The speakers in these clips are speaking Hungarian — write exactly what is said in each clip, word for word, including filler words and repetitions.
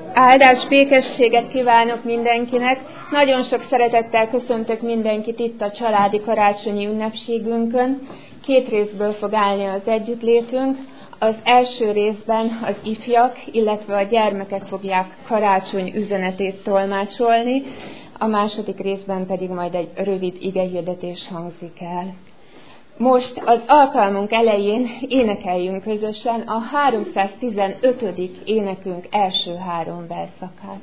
Áldás, békességet kívánok mindenkinek. Nagyon sok szeretettel köszöntök mindenkit itt a családi karácsonyi ünnepségünkön. Két részből fog állni az együttlétünk. Az első részben az ifjak, illetve a gyermekek fogják karácsony üzenetét tolmácsolni, a második részben pedig majd egy rövid igehirdetés hangzik el. Most az alkalmunk elején énekeljünk közösen a háromszáztizenötödik énekünk első három verszakát.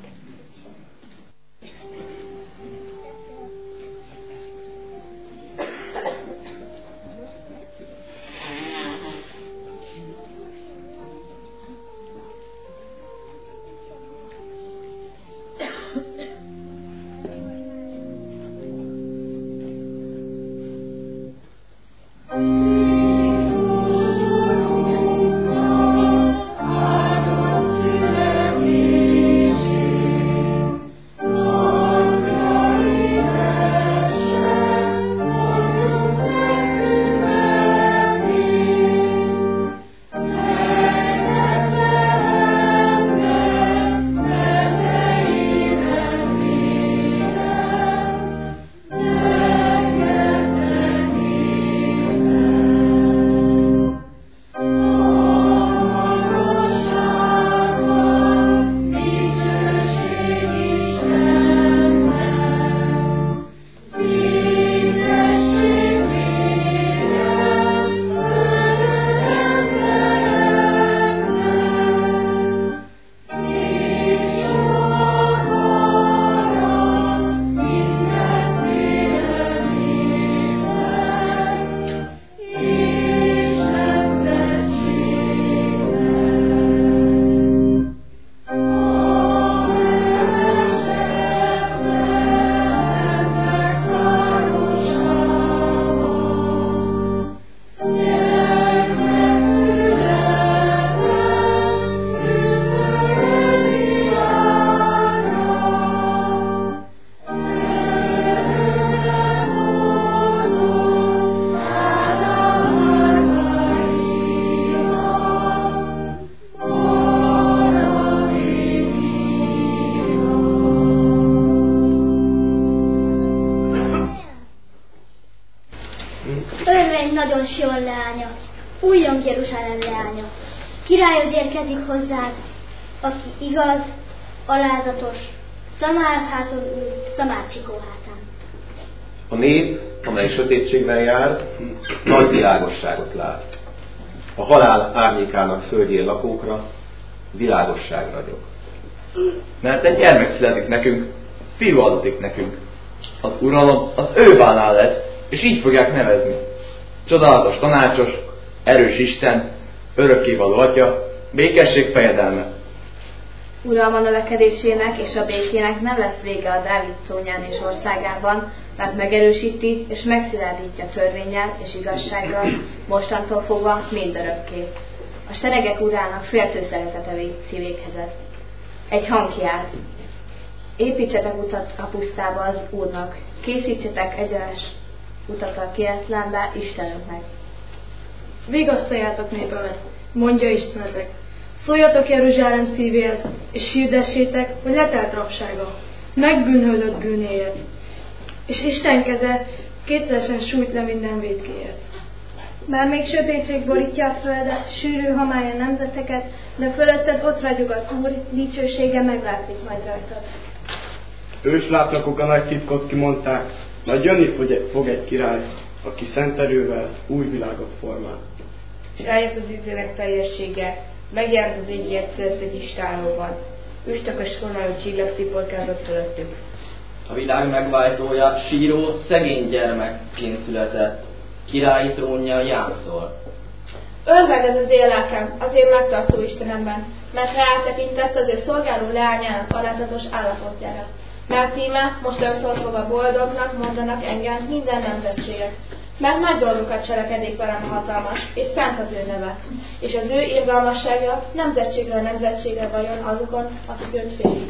Sion leánya, újjong Jeruzsálem leánya, királyod érkezik hozzád, aki igaz, alázatos, szamár háton ül, szamárcsikó hátán. A nép, amely sötétségben jár, nagy világosságot lát. A halál árnyékának földjén lakókra világosság ragyog. Mert egy gyermek születik nekünk, fiú adatik nekünk. Az uralom az ő vállán lesz, és így fogják nevezni. Csodálatos tanácsos, erős Isten, örökkévaló Atya, békesség fejedelme. Uralma növekedésének és a békének nem lesz vége a Dávid trónján és országában, mert megerősíti és megszilárdítja törvénnyel és igazsággal, mostantól fogva mindörökké. A seregek urának féltő szeretete szívékhez. Egy hang kiáll. Építsetek utat a pusztába az Úrnak, készítsetek egyenes utat a kietlenbe Istenünknek. Vigasztaljátok népemet, mondja Istenetek. Szóljatok Jeruzsálem szívéhez, és hirdessétek, hogy letelt rabsága, megbűnhődött bűnéért, és Isten keze kétszeresen sújt le minden vétkéért. Bár még sötétség borítja a földet, sűrű hamája nemzeteket, de fölötted ott ragyog az Úr, dicsősége meglátszik majd rajtad. Őslátnokok a nagy titkot kimondták, majd jönni fog egy király, aki szent erővel új világot formál. És eljött az időnek teljessége, megjárt az égiek közt egy istálóban. Üstökös vonalú csillag sziporkázott fölöttük. A világ megváltója síró, szegény gyermekként született, királyi trónja jánszol. Örvend ez az én lelkem, az én megtartó Istenemben, mert rátekintett az ő szolgáló leányának alázatos állapotjára. Mert íme most önfog a boldognak mondanak engem minden nemzetségek. Mert nagy dolgokat cselekedik velem a hatalmas, és szent az ő neve, és az ő irgalmassága nemzetségre nemzetségre vajon azokon, akik őt félik.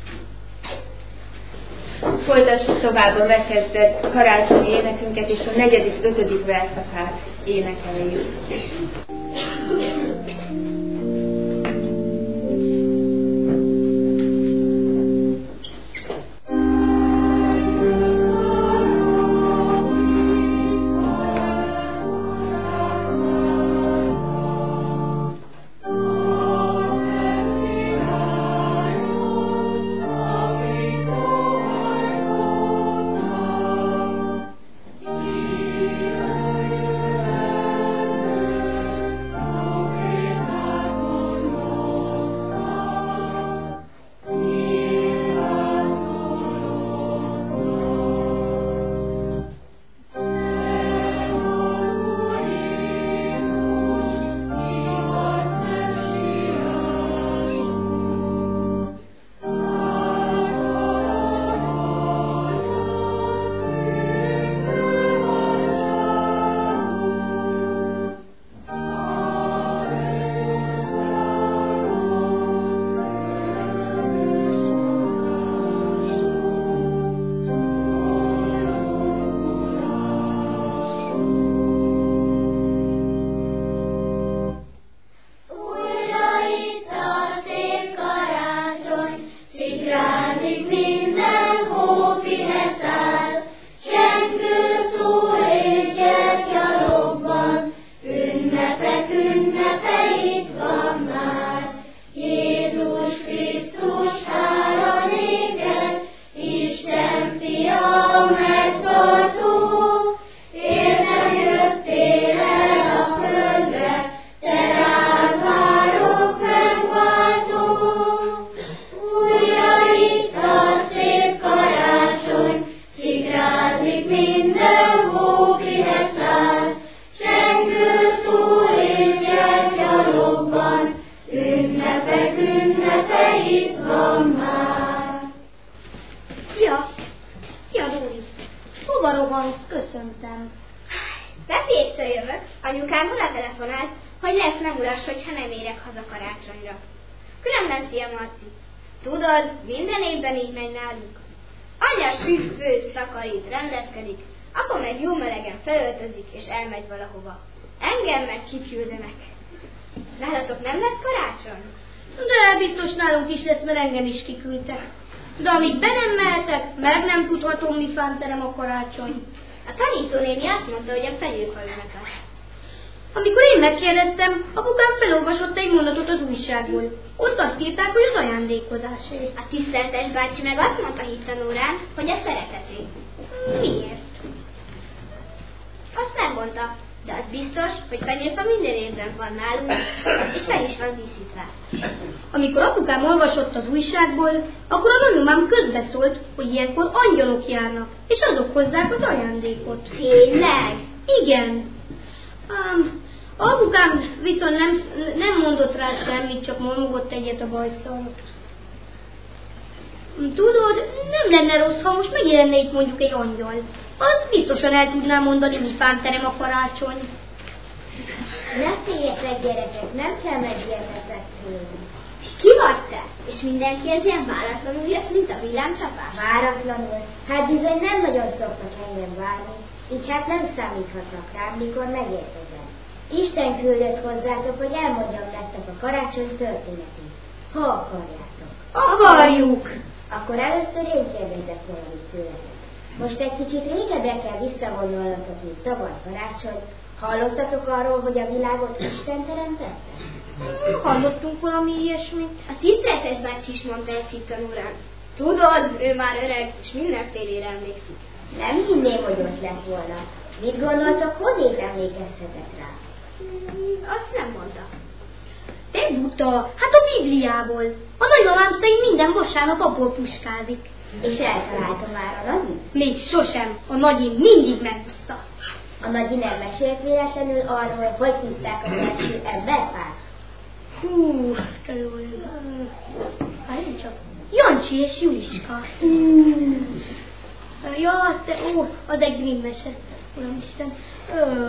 Folytassuk tovább a megkezdett karácsonyi énekünket, és a negyedik, ötödik verszakát énekeljük. van már. Szia! Szia, Dóri! Hova rohansz? Köszöntem. Pepéktől jövök. Anyukám oda telefonált, hogy lesz meguras, hogyha nem érek haza karácsonyra. Különben szia, Marci. Tudod, minden évben így megy nálunk. Anya süt, főz, takarít, rendezkedik, akkor meg jó melegen felöltözik és elmegy valahova. Engem meg kiküldenek. Nálatok nem lesz karácsony? De biztos nálunk is lesz, mert engem is kiküldtek. De amíg be nem mehetek, meg nem tudhatom, mi fánterem a karácsony. A tanítónéni azt mondta, hogy a fenyőfa ünnepel. Amikor én megkérdeztem, apukám felolvasott egy mondatot az újságból. Ott azt írták, hogy az ajándékozásé. A tiszteltes bácsi meg azt mondta hittanórán, hogy a szereteté. Miért? Azt nem mondta, de az biztos, hogy fenyőfa minden évben van nálunk, és fel is van díszítve. Amikor apukám olvasott az újságból, akkor az anyumám közbeszólt, hogy ilyenkor angyalok járnak, és azok hozzák az ajándékot. Tényleg? Igen. Um, apukám viszont nem, nem mondott rá semmit, csak mormogott egyet a bajszal. Tudod, nem lenne rossz, ha most megjelenne itt mondjuk egy angyal. Az biztosan el tudná mondani, mi fánterem a karácsony. Ne féljetek, gyerekek, nem kell megijednetek tőlem. Ki vagy te? És mindenki ez ilyen váratlanul jött, mint a villámcsapás? Váratlanul? Hát bizony nem nagyon szoktak engem várni, így hát nem számíthatnak rám, mikor megérkezem. Isten küldött hozzátok, hogy elmondjam nektek a karácsony történetét, ha akarjátok. Akarjuk! Akkor először én kérdezek valamit tőletek. Most egy kicsit régebbre kell visszavonulnotok, mint tavaly karácsony. Hallottatok arról, hogy a világot Isten teremtette? Hallottunk valami ilyesmit. A tiszteletes bácsi is mondta ezt hittanórán. Tudod, ő már öreg, és mindenfélére emlékszik. Nem hinném, hogy ott lett volna. Mit gondoltok, honnét emlékezhetek rá? Hmm, azt nem mondta. Te buta, hát a Bibliából. A nagymamám szerint minden vasárnap abból puskázik. És eltalálta már a nagyi? Még sosem. A nagyi mindig megpuszta. A nagyi nem mesélt véletlenül arról, hogy hívták az első emberpárt? Hú, te jól. Várjunk csak. Jancsi és Juliska. Hmm. Ja, te, ó, az egy Grimm mese. Uramisten. Ö,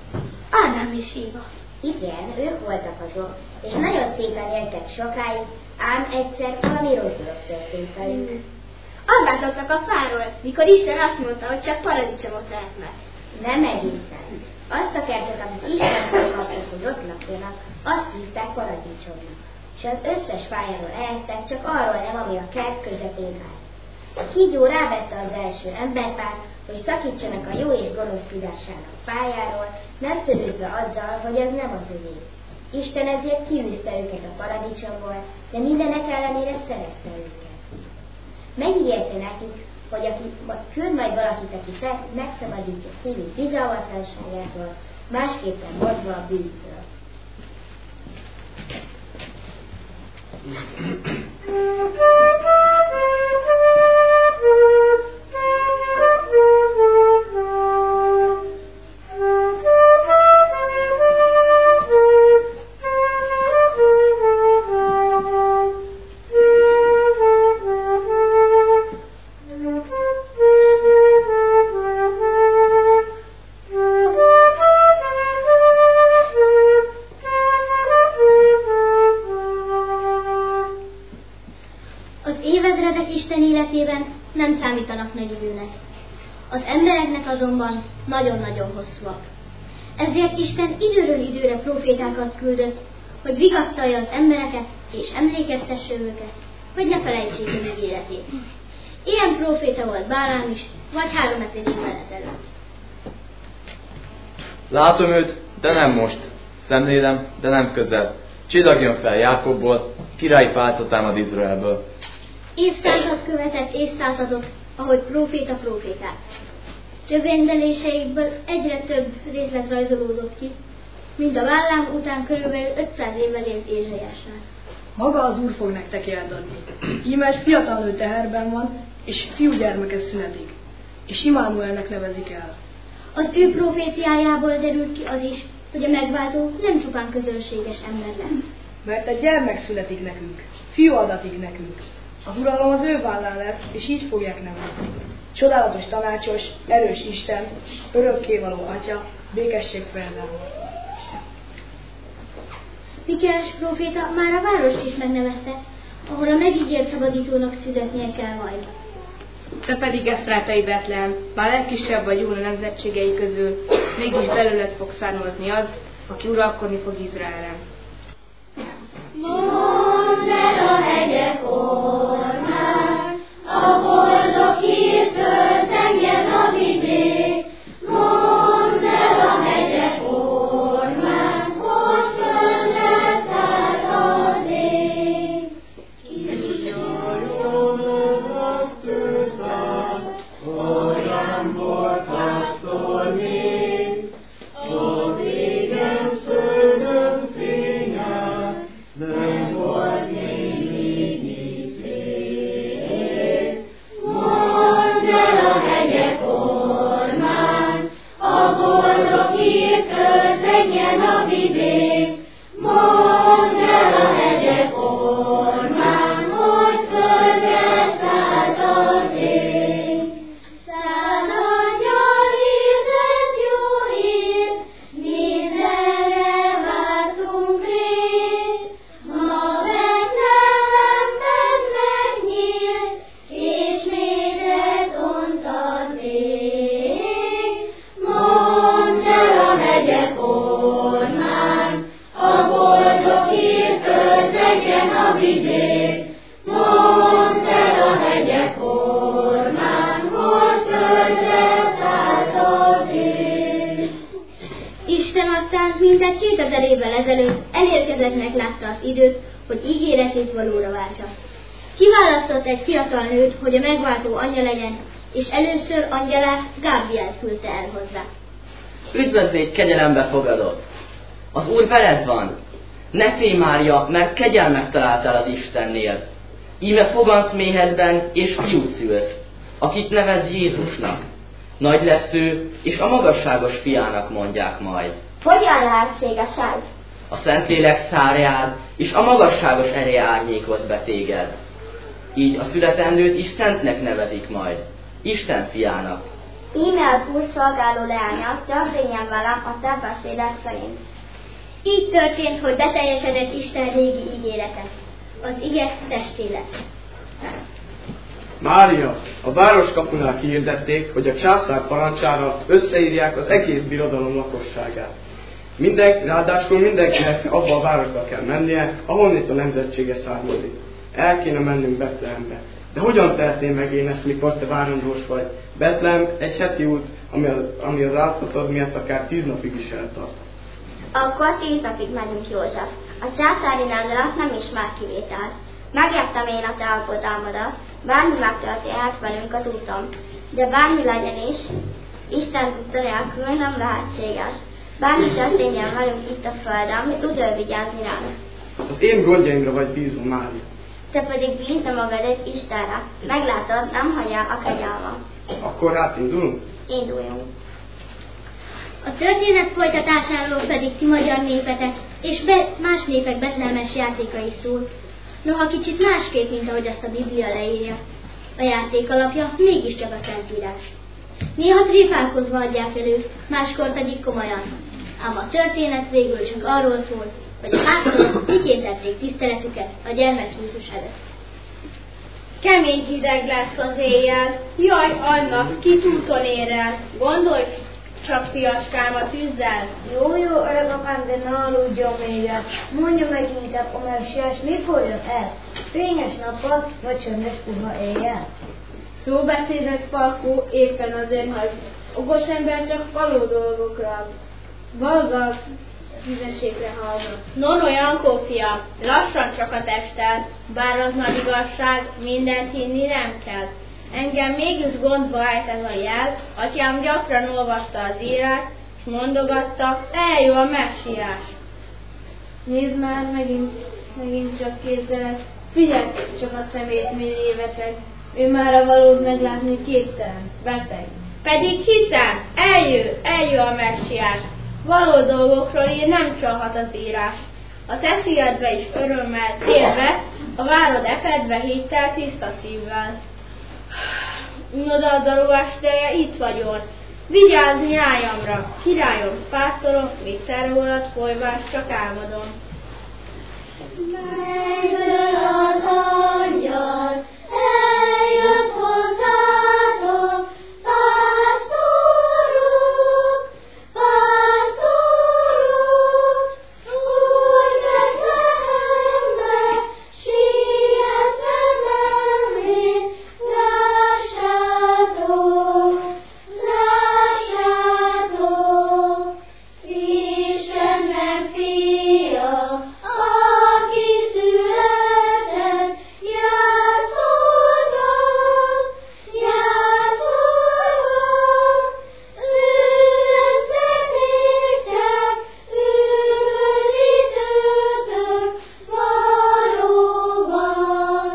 Ádám és Éva. Igen, ők voltak azok, és nagyon szépen éltek sokáig, ám egyszer valami rossz dolog történt velük. Hmm. Aggázottak a fáról, mikor Isten azt mondta, hogy csak paradicsomot lehetnek. Nem egészen. Azt a kertet, amit Istentől kaptak, hogy ott lakjanak, azt hívták paradicsomnak. És az összes fájáról elhettek, csak arról nem, ami a kert közepén állt. A kígyó rávette az első emberpárt, hogy szakítsanak a jó és gonosz tudásának fájáról, nem törődve azzal, hogy ez nem az övé. Isten ezért kiűzte őket a paradicsomból, de mindenek ellenére szerette őket. Megígérte nekik, hogy aki küld majd valakit, aki fel, megszabadítja szívük bizalmatlanságától, másképpen mondva a bűntől. Nem számítanak nagy időnek. Az embereknek azonban nagyon-nagyon hosszúak. Ezért Isten időről időre profétákat küldött, hogy vigasztalja az embereket és emlékeztesse őket, hogy ne felejtsék a ígéretét. Ilyen proféta volt Bálám is, vagy háromezer évvel ezelőtt. Látom őt, de nem most. Szemlélem, de nem közel. Csillagjon fel Jákobból, királyi pálca támad Izraelből. Évszázad követett évszázadot, ahogy proféta profétát. Törvénybeléseikből egyre több részlet rajzolódott ki, mint a Bálám után körülbelül ötszáz évvel élt Ézsaiásnál. Maga az Úr fog nektek élt adni. Íme egy fiatal nő teherben van, és fiúgyermeke születik, és Immanuelnek nevezik el. Az ő proféciájából derült ki az is, hogy a megváltó nem csupán közönséges ember lesz. Mert egy gyermek születik nekünk, fiú adatik nekünk, Az uralom az ő vállán lesz, és így fogják nevezni. Csodálatos tanácsos, erős Isten, örökkévaló Atya, békesség fejedelme. Mikéás próféta már a várost is megnevezte, ahol a megígért szabadítónak születnie kell majd. Te pedig, Esztrátai Betlehem, már legkisebb vagy Júda nemzetségei közül, mégis belőled fog származni az, aki uralkodni fog Izraelen. Mondd el a hegyek orrán, a boldog hírtől zengjen a vidék. Mondd el a hegyek orrán, hogy földre szállt az ég. Kisnyaljonak tőzát, olyan volt pásztor még, a végen földön fényel, nem volt még némi szél. Mondd el a hegyek ormán, a boldog hírtől zengjen a vidék. Mondd el a hegyek ormán, hogy földre szállt az ég. Száll angyal hirdet jó hír, mindenre vártunk rég. Ma Betlehemben megnyílt, és méret ont az ég. Mondd el a hegyek ormán, a boldog hírtől zengjen a vidék. Mondd el a hegyek ormán, hogy földre szállt az ég. Isten aztán mintegy kétezer évvel ezelőtt elérkezettnek látta az időt, hogy ígéretét valóra váltsa. Kiválasztott egy fiatal nőt, hogy a megváltó anyja legyen, és először angyalát, Gábrielt küldte el hozzá. Üdvözlégy, kegyelembe fogadott! Az Úr veled van! Ne félj, Mária, mert kegyelmet találtál az Istennél. Íme fogansz méhedben, és fiút szülsz, akit nevez Jézusnak. Nagy lesz ő, és a magasságos fiának mondják majd. Hogyan lehetséges ez? A Szentlélek szárjád, és a magasságos ereje árnyékoz be téged. Így a születendőt is Szentnek nevezik majd, Isten fiának. Íme az Úr szolgáló leánya, történjen velem a te beszéded szerint. Így történt, hogy beteljesedett Isten régi ígérete. Az ige testé lett. Mária, a városkapunál kihirdették, hogy a császár parancsára összeírják az egész birodalom lakosságát. Mindenki, ráadásul mindenkinek abba a városba kell mennie, ahonnét a nemzetsége származik. El kéne mennünk Betlehembe. De hogyan tehetnél meg én ezt, mikor te várandós vagy? Betlehem egy heti út, ami az, ami az állapotod miatt akár tíz napig is eltart. Akkor tíz napig megyünk, József. A császári rendelet nem ismer kivételt. Megértem én a te aggodalmadat, bármi megtörténhet velünk az úton. De bármi legyen is, Isten tudta nélkül nem lehetséges. Bármi történjen velünk itt a földön, tud ő vigyázni ránk. Az én gondjaimra vagy bízva, Mária. Te pedig bízd magadat Istenre. Meglátod, nem hagyja a kegyelmet. Akkor hát indulunk? Induljunk. A történet folytatásáról pedig ti magyar népetek és be, más népek betlehemes játéka is szól. Noha kicsit másképp, mint ahogy azt a Biblia leírja. A játék alapja mégiscsak a Szentírás. Néha tréfálkozva adják elő, máskor pedig komolyan. Ám a történet végül csak arról szól, hogy a pásztorok kikészítették tiszteletüket a gyermek Jézus előtt. Kemény hideg lesz az éjjel, jaj annak, kit úton ér el. Gondolj csak, fiaskám, a tűzzel. Jó, jó, öregapám, de ne aludjon mélyre. Mondja meg inkább, a messiás mikor jön el? Fényes nappal, vagy csöndes puha éjjel? Szóbeszédet, Falkó, éppen azért, hogy okos ember csak való dolgokra, valga hűvösségre hallgat. Non olyan, kófia, lassan csak a testel, bár az nagy igazság, mindent hinni nem kell. Engem mégis gondba állt ez a jel, atyám gyakran olvasta az írást, és mondogatta, eljön a messiás. Nézd már, megint, megint csak képzelek, figyelj csak a szemét mélyévetek, ő már a valót meglátni képtelen, beteg. Pedig hiszem, eljön, eljön a messiás, való dolgokról ír nem csalhat az írás. a te szívedbe is örömmel térve, a várod epedve hittel tiszta szívvel. Unod a lovas ideje, itt vagyok. Vigyázz nyájamra, királyom, pásztorom, viccer rólad folyvás, csak álmodom. Menjön az angyal, eljött hozzátok, pásztorok, pásztorok, új Betlehembe, sietve menvén, lássátok, lássátok, Istennek fia, aki született, jászolgat, jászolgat, ő lesz néktek, üdvözítőtök, valóban,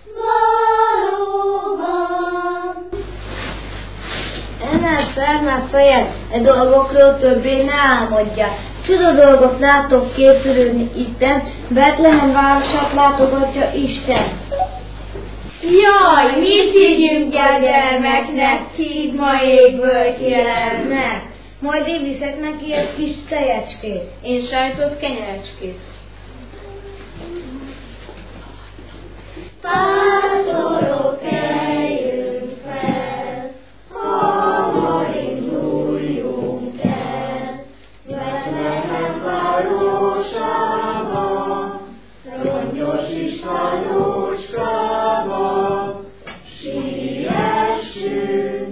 valóban. Emeld fel már fejed, e dolgokról többé ne álmodjál. Csuda dolgot látok készülődni itten, Betlehem városát látogatja Isten. Jaj, mit higgyünk el gyermeknek, híd ma égből kijeleznek. Majd én viszek neki egy kis tejecskét. Én sajtot kenyerecskét. Pásztorok, keljünk fel, hamar induljunk el, Betlehem városába, rongyos Istvánócskába, siessünk,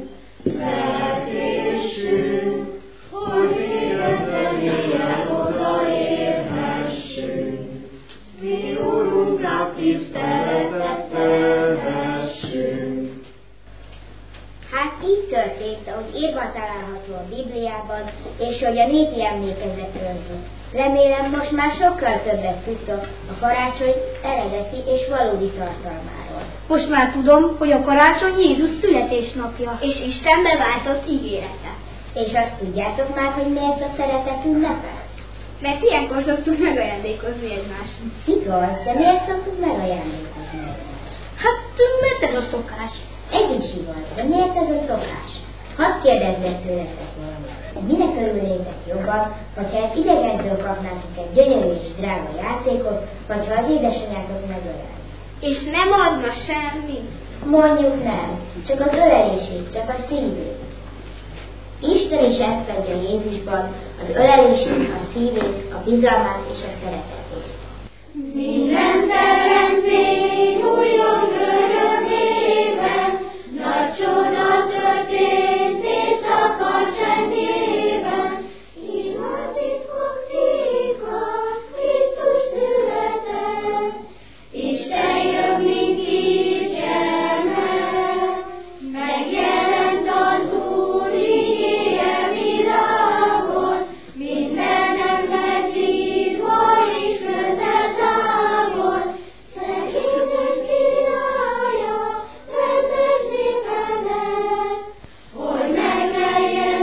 felkésünk, hogy életben ilyen odaérhessünk. Mi Urunknak tiszteletet telhessünk. Hát így történt, ahogy írva található a Bibliában, és hogy a népi emlékezetről szól. Remélem most már sokkal többet tudtok a karácsony eredeti és valódi tartalmáról. Most már tudom, hogy a karácsony Jézus születésnapja. És Isten beváltott ígérete. És azt tudjátok már, hogy miért a szeretet ünnepe? Mert ilyenkor szoktunk megajándékozni egymásnak. Igaz, de miért szoktunk megajándékozni egymást? Hát, mert ez a szokás. Ez is igaz, de miért ez a szokás? Hadd kérdezzek tőletek valamit. Minek örülnétek jobban, hogyha egy idegentől kapnátok egy gyönyörű és drága játékot, vagy ha az édesanyátok megölel? És nem adna semmit? Mondjuk nem, csak az ölelését, csak a szívét. Isten is ezt adja Jézusban, az ölelését, a szívét, a bizalmát és a szeretetét. Minden teremtmény újjon örömében, nagy csoda történt éjszaka csendjében. Ima titkok titkos, Krisztus született, Isten jön, mint kis gyermek, megjelent az Úr igéje világon, minden ember hívva is közel távol. Szegények királya, vezess népedet, hogy megteljen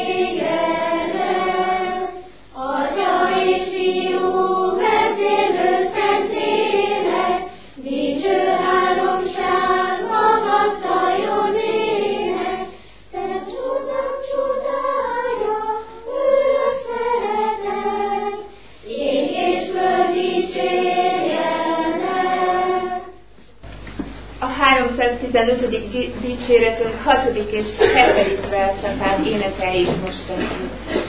tégedet. Atya és Fiú, vezérlő Szentlélek, dicső háromság, magasztaljon ének. Te csodák csodája, örök szeretet, ég és föld dicsérjenek. A háromszáztizenötödik dicséretünk hatodik és hetedik verszakát énekeljük most együtt.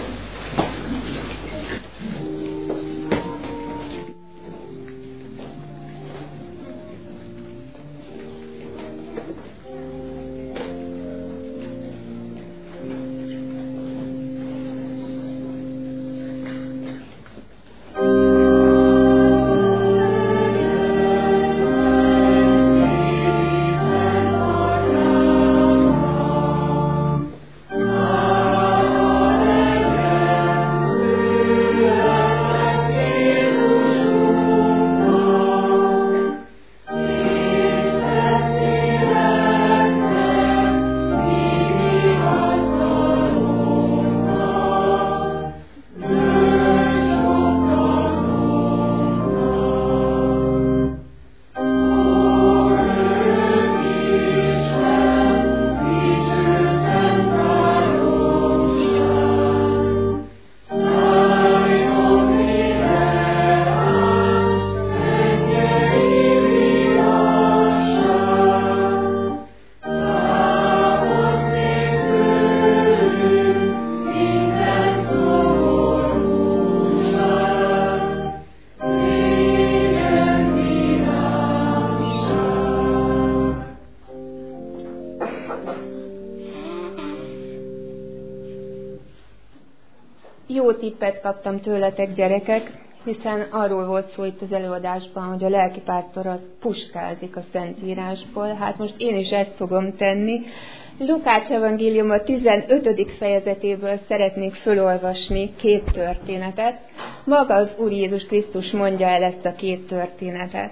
Isten jó tippet kaptam tőletek, gyerekek, hiszen arról volt szó itt az előadásban, hogy a lelkipásztor az puskázik a Szentírásból. Hát most én is ezt fogom tenni. Lukács evangélium a tizenötödik fejezetéből szeretnék fölolvasni két történetet. Maga az Úr Jézus Krisztus mondja el ezt a két történetet.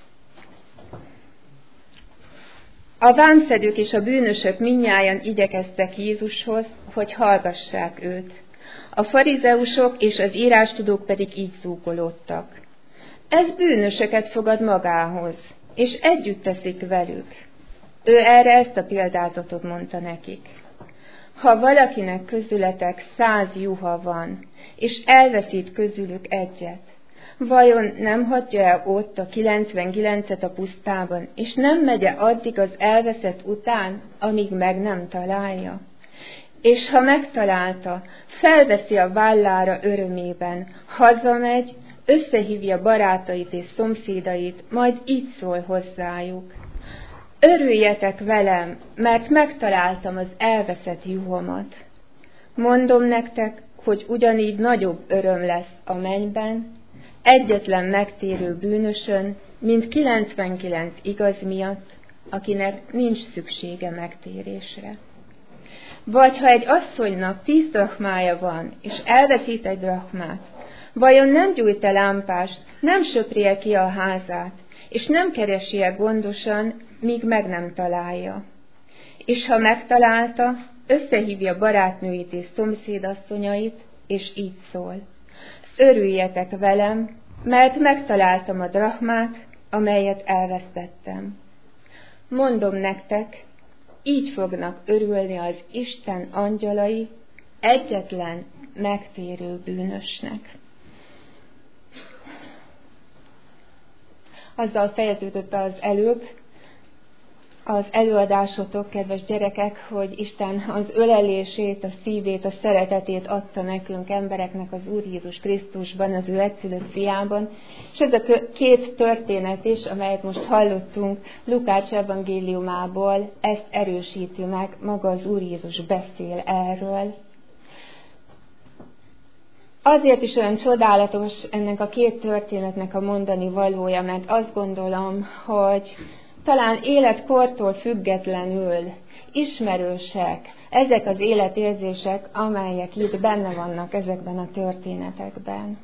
A vámszedők és a bűnösök mindnyájan igyekeztek Jézushoz, hogy hallgassák őt. A farizeusok és az írástudók pedig így zúgolódtak. Ez bűnösöket fogad magához, és együtt teszik velük. Ő erre ezt a példázatot mondta nekik. Ha valakinek közületek száz juha van, és elveszít közülük egyet, vajon nem hagyja el ott a kilencvenkilencet a pusztában, és nem megye addig az elveszett után, amíg meg nem találja? És ha megtalálta, felveszi a vállára örömében, hazamegy, összehívja barátait és szomszédait, majd így szól hozzájuk. Örüljetek velem, mert megtaláltam az elveszett juhomat. Mondom nektek, hogy ugyanígy nagyobb öröm lesz a mennyben, egyetlen megtérő bűnösön, mint kilencvenkilenc igaz miatt, akinek nincs szüksége megtérésre. Vagy ha egy asszonynak tíz drachmája van, és elveszít egy drachmát, vajon nem gyújt-e lámpást, nem söpri-e ki a házát, és nem keresi-e gondosan, míg meg nem találja? És ha megtalálta, összehívja barátnőit és szomszédasszonyait, és így szól. Örüljetek velem, mert megtaláltam a drachmát, amelyet elvesztettem. Mondom nektek, így fognak örülni az Isten angyalai egyetlen megtérő bűnösnek. Azzal fejeződött be az előbb az előadásotok, kedves gyerekek, hogy Isten az ölelését, a szívét, a szeretetét adta nekünk embereknek az Úr Jézus Krisztusban, az ő egyszülött fiában. És ez a két történet is, amelyet most hallottunk Lukács evangéliumából, ezt erősíti meg, maga az Úr Jézus beszél erről. Azért is olyan csodálatos ennek a két történetnek a mondani valója, mert azt gondolom, hogy talán életkortól függetlenül ismerősek ezek az életérzések, amelyek itt benne vannak ezekben a történetekben.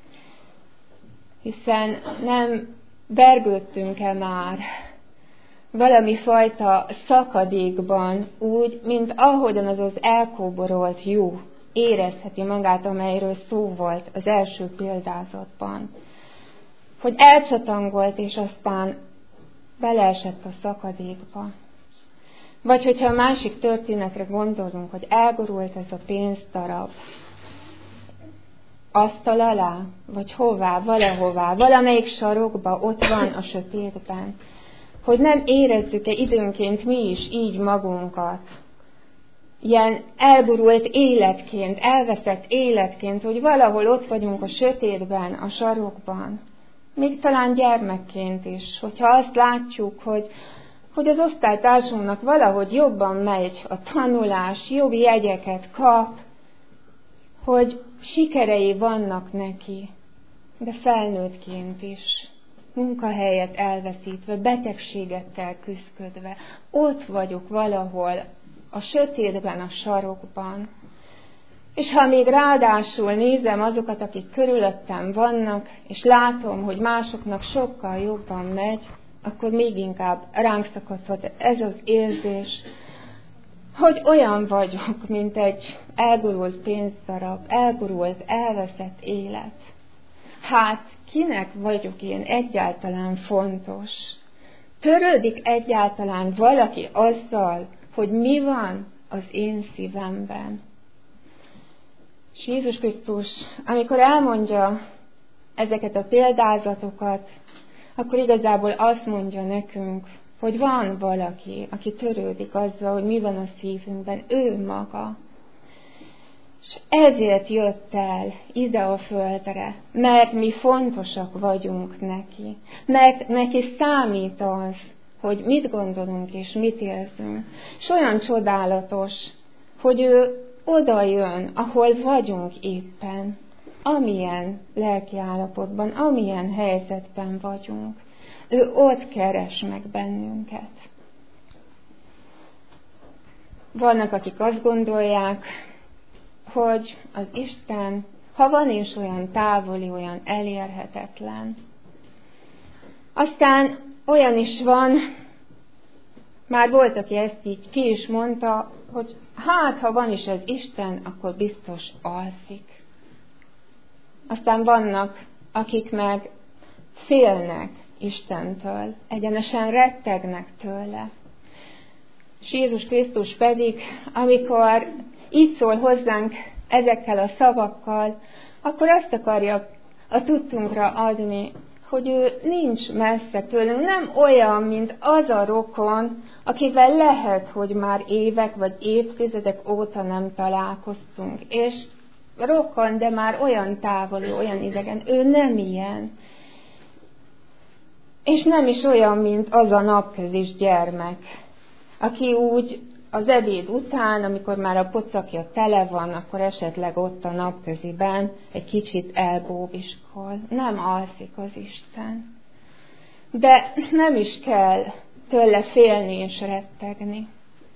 Hiszen nem vergődtünk-e már valami fajta szakadékban úgy, mint ahogyan az az elkóborolt juh érezheti magát, amelyről szó volt az első példázatban. Hogy elcsatangolt, és aztán beleesett a szakadékba. Vagy hogyha a másik történetre gondolunk, hogy elgurult ez a pénzdarab, asztal alá, vagy hová, valahová, valamelyik sarokba, ott van a sötétben, hogy nem érezzük-e időnként mi is így magunkat, ilyen elgurult életként, elveszett életként, hogy valahol ott vagyunk a sötétben, a sarokban, még talán gyermekként is, hogyha azt látjuk, hogy, hogy az osztálytársunknak valahogy jobban megy a tanulás, jobb jegyeket kap, hogy sikerei vannak neki, de felnőttként is, munkahelyet elveszítve, betegségekkel küszködve, ott vagyok valahol a sötétben, a sarokban. És ha még ráadásul nézem azokat, akik körülöttem vannak, és látom, hogy másoknak sokkal jobban megy, akkor még inkább ránk szakadhat ez az érzés, hogy olyan vagyok, mint egy elgurult pénzdarab, elgurult, elveszett élet. Hát, kinek vagyok én egyáltalán fontos? Törődik egyáltalán valaki azzal, hogy mi van az én szívemben? És Jézus Krisztus, amikor elmondja ezeket a példázatokat, akkor igazából azt mondja nekünk, hogy van valaki, aki törődik azzal, hogy mi van a szívünkben, ő maga. És ezért jött el ide a földre, mert mi fontosak vagyunk neki, mert neki számít az, hogy mit gondolunk és mit érzünk. És olyan csodálatos, hogy ő oda jön, ahol vagyunk éppen, amilyen lelkiállapotban, amilyen helyzetben vagyunk. Ő ott keres meg bennünket. Vannak, akik azt gondolják, hogy az Isten, ha van is olyan távoli, olyan elérhetetlen. Aztán olyan is van, már volt, aki ezt így ki is mondta, hogy hát, ha van is az Isten, akkor biztos alszik. Aztán vannak, akik meg félnek Istentől, egyenesen rettegnek tőle. És Jézus Krisztus pedig, amikor így szól hozzánk ezekkel a szavakkal, akkor azt akarja a tudtunkra adni, hogy ő nincs messze tőlünk, nem olyan, mint az a rokon, akivel lehet, hogy már évek vagy évtizedek óta nem találkoztunk. És rokon, de már olyan távoli, olyan idegen. Ő nem ilyen. És nem is olyan, mint az a napközis gyermek, aki úgy az ebéd után, amikor már a pocakja tele van, akkor esetleg ott a napköziben egy kicsit elbóbiskol. Nem alszik az Isten. De nem is kell tőle félni és rettegni.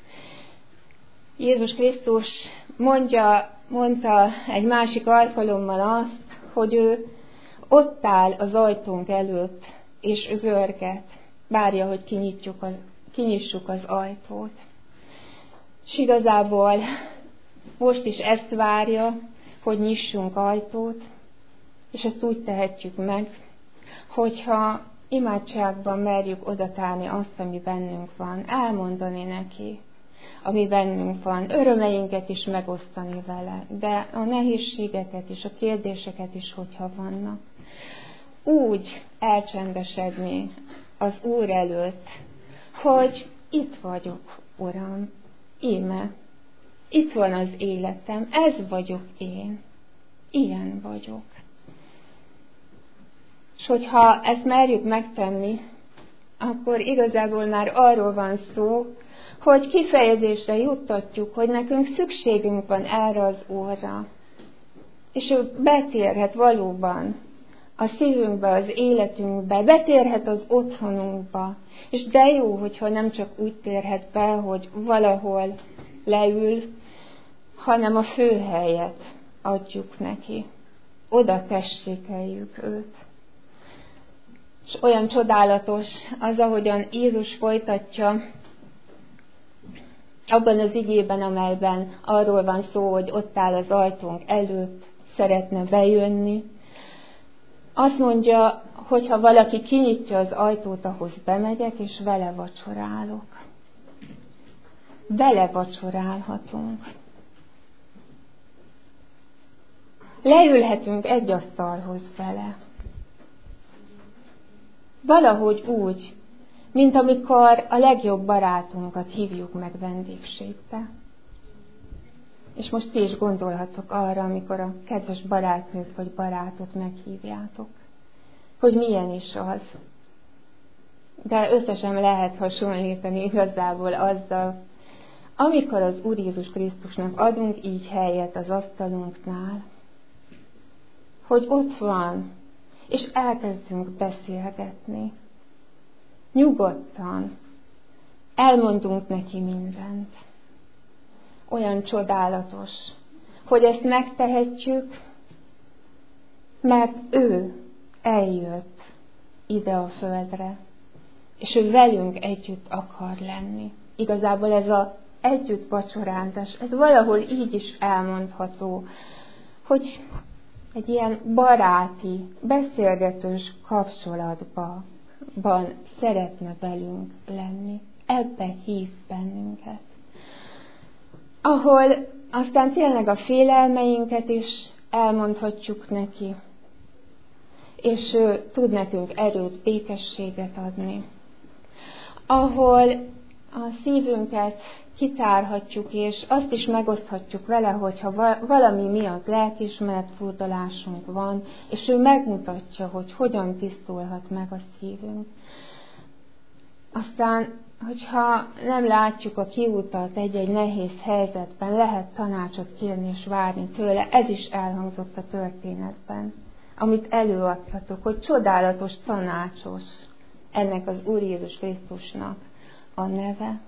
Jézus Krisztus mondja, mondta egy másik alkalommal azt, hogy ő ott áll az ajtónk előtt, és zörget, várja, hogy kinyitjuk az, kinyissuk az ajtót. És igazából most is ezt várja, hogy nyissunk ajtót, és ezt úgy tehetjük meg, hogyha imádságban merjük odatálni azt, ami bennünk van, elmondani neki, ami bennünk van, örömeinket is megosztani vele, de a nehézségeket és a kérdéseket is, hogyha vannak. Úgy elcsendesedni az Úr előtt, hogy itt vagyok, Uram, íme, itt van az életem, ez vagyok én, ilyen vagyok. És hogyha ezt merjük megtenni, akkor igazából már arról van szó, hogy kifejezésre juttatjuk, hogy nekünk szükségünk van erre az Úrra. És ő betérhet valóban a szívünkbe, az életünkbe, betérhet az otthonunkba. És de jó, hogyha nem csak úgy térhet be, hogy valahol leül, hanem a főhelyet adjuk neki. Oda tessékeljük őt. És olyan csodálatos az, ahogyan Jézus folytatja abban az igében, amelyben arról van szó, hogy ott áll az ajtónk előtt, szeretne bejönni. Azt mondja, hogy ha valaki kinyitja az ajtót, ahhoz bemegyek, és vele vacsorálok. Vele vacsorálhatunk. Leülhetünk egy asztalhoz vele. Valahogy úgy, mint amikor a legjobb barátunkat hívjuk meg vendégségbe. És most ti is gondolhatok arra, amikor a kedves barátnőt vagy barátot meghívjátok, hogy milyen is az. De összesen lehet hasonlítani igazából azzal, amikor az Úr Jézus Krisztusnak adunk így helyet az asztalunknál, hogy ott van, és elkezdünk beszélgetni. Nyugodtan elmondunk neki mindent. Olyan csodálatos, hogy ezt megtehetjük, mert ő eljött ide a földre, és ő velünk együtt akar lenni. Igazából ez az együtt vacsorántás, ez valahol így is elmondható, hogy egy ilyen baráti, beszélgetős kapcsolatban szeretne velünk lenni. Ebbe hív bennünket. Ahol aztán tényleg a félelmeinket is elmondhatjuk neki, és ő tud nekünk erőt, békességet adni. Ahol a szívünket kitárhatjuk, és azt is megoszthatjuk vele, hogyha valami miatt lelkiismeret furdalásunk van, és ő megmutatja, hogy hogyan tisztulhat meg a szívünk. Aztán hogyha nem látjuk a kiutat egy-egy nehéz helyzetben, lehet tanácsot kérni és várni tőle. Ez is elhangzott a történetben, amit előadtatok, hogy csodálatos, tanácsos ennek az Úr Jézus Krisztusnak a neve.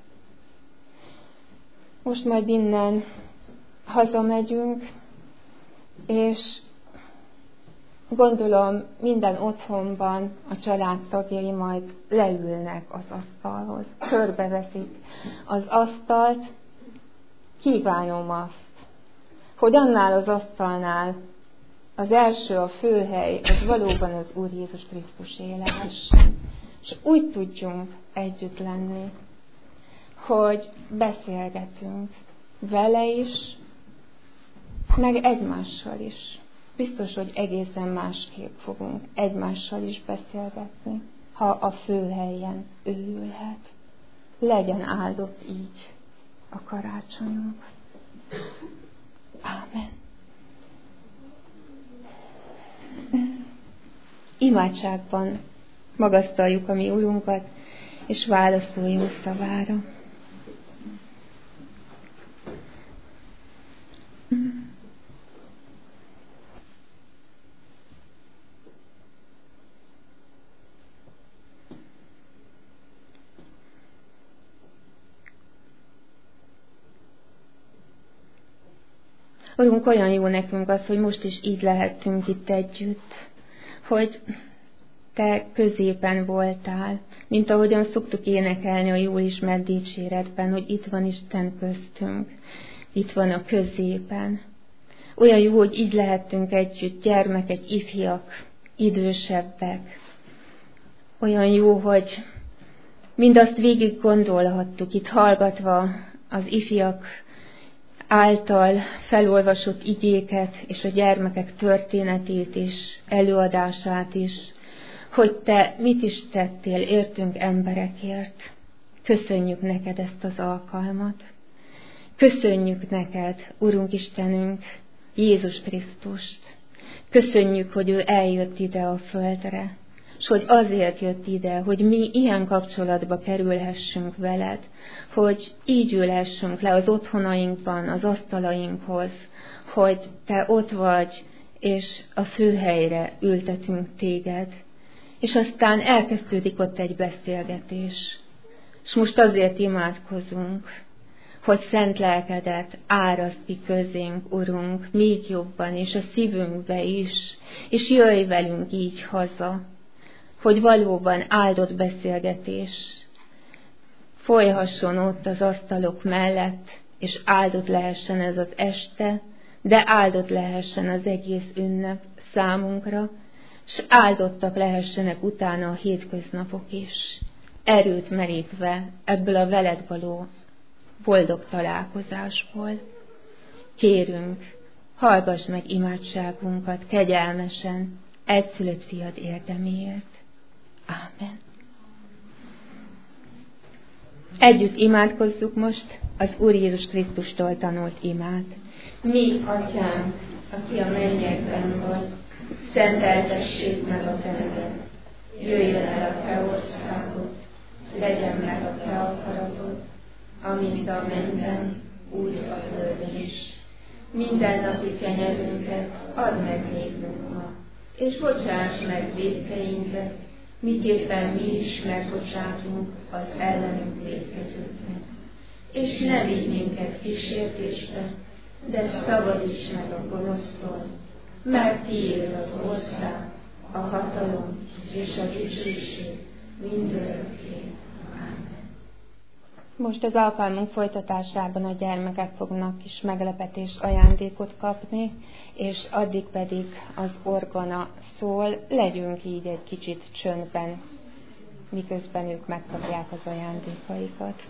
Most majd innen hazamegyünk, és gondolom minden otthonban a családtagjai majd leülnek az asztalhoz, körbeveszik az asztalt. Kívánom azt, hogy annál az asztalnál az első, a főhely, az valóban az Úr Jézus Krisztus lehessen. És úgy tudjunk együtt lenni, hogy beszélgetünk vele is, meg egymással is. Biztos, hogy egészen másképp fogunk egymással is beszélgetni, ha a főhelyen ő ülhet. Legyen áldott így a karácsonyunk. Ámen. Imádságban magasztaljuk a mi Urunkat, és válaszoljunk szavára. Urunk, olyan jó nekünk az, hogy most is így lehettünk itt együtt, hogy Te középen voltál, mint ahogyan szoktuk énekelni a jól ismert dicséretben, hogy itt van Isten köztünk, itt van a középen. Olyan jó, hogy így lehettünk együtt, gyermekek, ifjak, idősebbek. Olyan jó, hogy mindazt végig gondolhattuk, itt hallgatva az ifjak által felolvasott igéket, és a gyermekek történetét is, előadását is, hogy Te mit is tettél értünk emberekért. Köszönjük neked ezt az alkalmat. Köszönjük neked, Urunk Istenünk, Jézus Krisztust. Köszönjük, hogy ő eljött ide a földre, és hogy azért jött ide, hogy mi ilyen kapcsolatba kerülhessünk veled, hogy így ülhessünk le az otthonainkban, az asztalainkhoz, hogy Te ott vagy, és a főhelyre ültetünk téged. És aztán elkezdődik ott egy beszélgetés. És most azért imádkozunk, hogy szent lelkedet áraszt ki közénk, Urunk, még jobban, és a szívünkbe is, és jöjj velünk így haza, hogy valóban áldott beszélgetés folyhasson ott az asztalok mellett, és áldott lehessen ez az este, de áldott lehessen az egész ünnep számunkra, és áldottak lehessenek utána a hétköznapok is, erőt merítve ebből a veled való boldog találkozásból. Kérünk, hallgass meg imádságunkat kegyelmesen, egyszülött fiad érdeméért. Ámen. Együtt imádkozzuk most az Úr Jézus Krisztustól tanult imát. Mi, Atyánk, aki a mennyekben vagy, szenteltessék meg a te neved. Jöjjön el a te országod, legyen meg a te akaratod, amint a mennyben, úgy a földön is. Mindennapi kenyerünket add meg nékünk ma, és bocsáss meg vétkeinket, miképpen mi is megbocsátunk az ellenünk vétkezőknek. És ne vigy minket kísértésbe, de szabadíts meg a gonosztól, mert tiéd az ország, a hatalom és a dicsőség mindörökké. Ámen. Most az alkalmunk folytatásában a gyermekek fognak kis meglepetés ajándékot kapni, és addig pedig az orgona szól, legyünk így egy kicsit csöndben, miközben ők megkapják az ajándékaikat.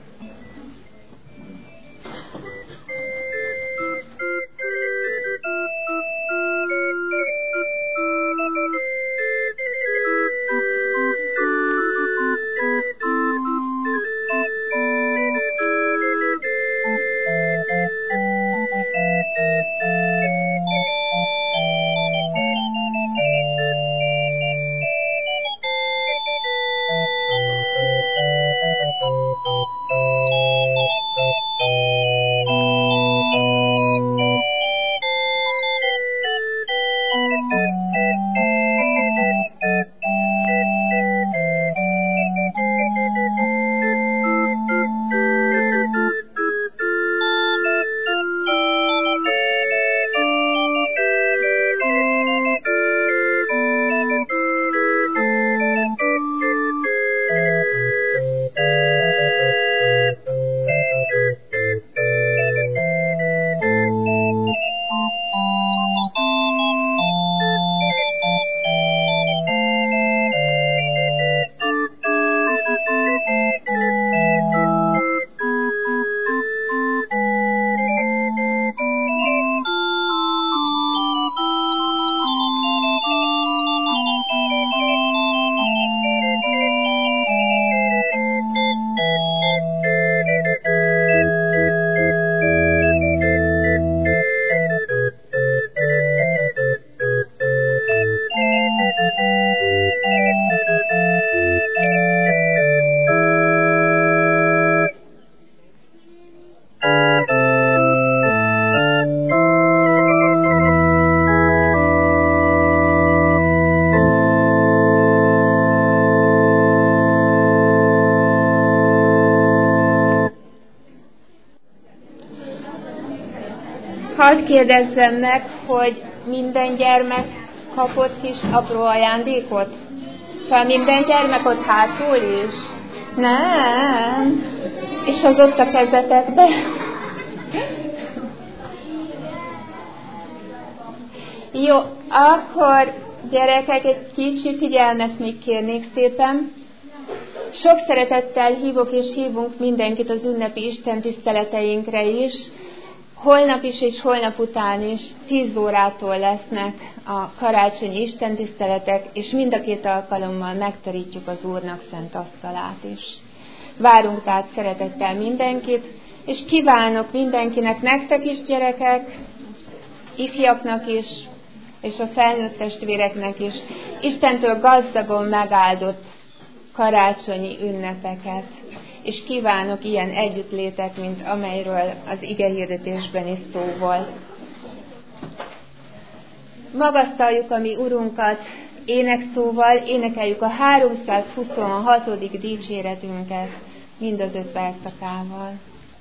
Thank you. Hadd kérdezzem meg, hogy minden gyermek kapott kis apró ajándékot? Szóval minden gyermek ott hátul is? Nem. És az ott a kezetekben? Jó, akkor gyerekek, egy kicsi figyelmet még kérnék szépen. Sok szeretettel hívok és hívunk mindenkit az ünnepi istentiszteleteinkre is. Holnap is és holnap után is tíz órától lesznek a karácsonyi istentiszteletek, és mind a két alkalommal megterítjük az Úrnak szent asztalát is. Várunk tehát szeretettel mindenkit, és kívánok mindenkinek, nektek is gyerekek, ifjaknak is, és a felnőtt testvéreknek is Istentől gazdagon megáldott karácsonyi ünnepeket, és kívánok ilyen együttlétet, mint amelyről az igehirdetésben is szó volt. Magasztaljuk a mi Urunkat énekszóval, énekeljük a háromszázhuszonhatodik dicséretünket mind az öt verszakával.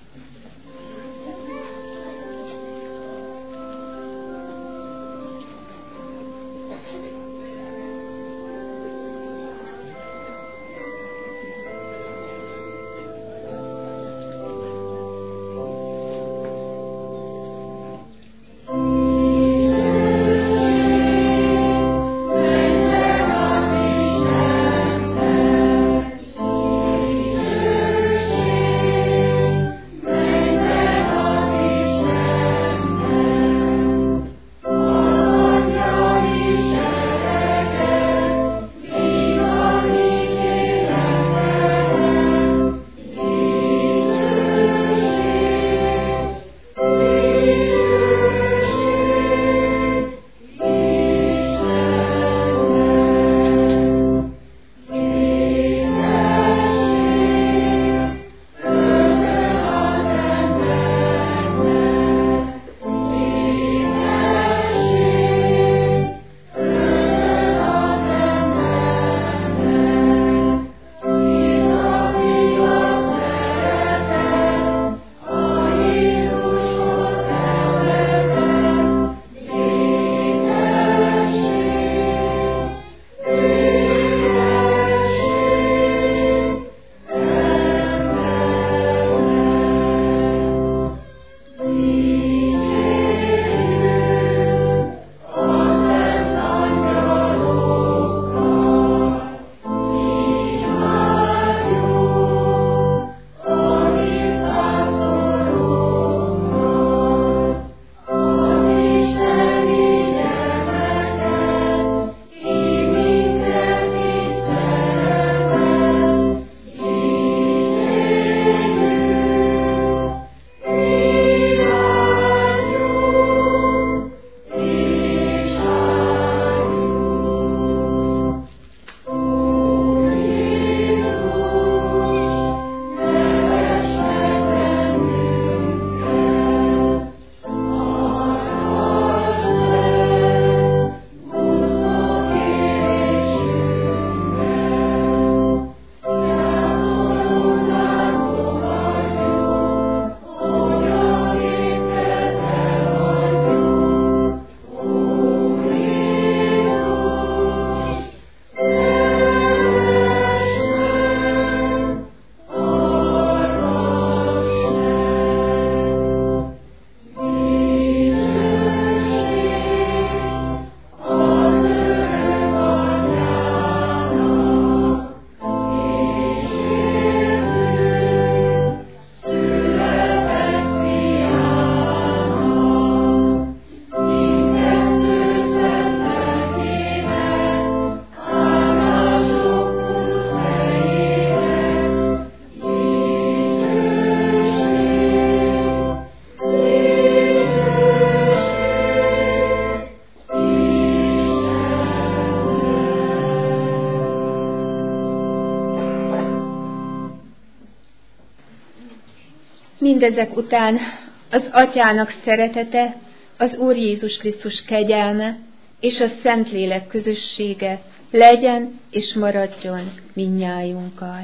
Mindezek után az Atyának szeretete, az Úr Jézus Krisztus kegyelme és a Szentlélek közössége legyen és maradjon mindnyájunkkal.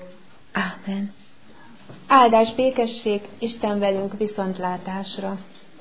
Ámen. Áldás, békesség, Isten velünk, viszontlátásra!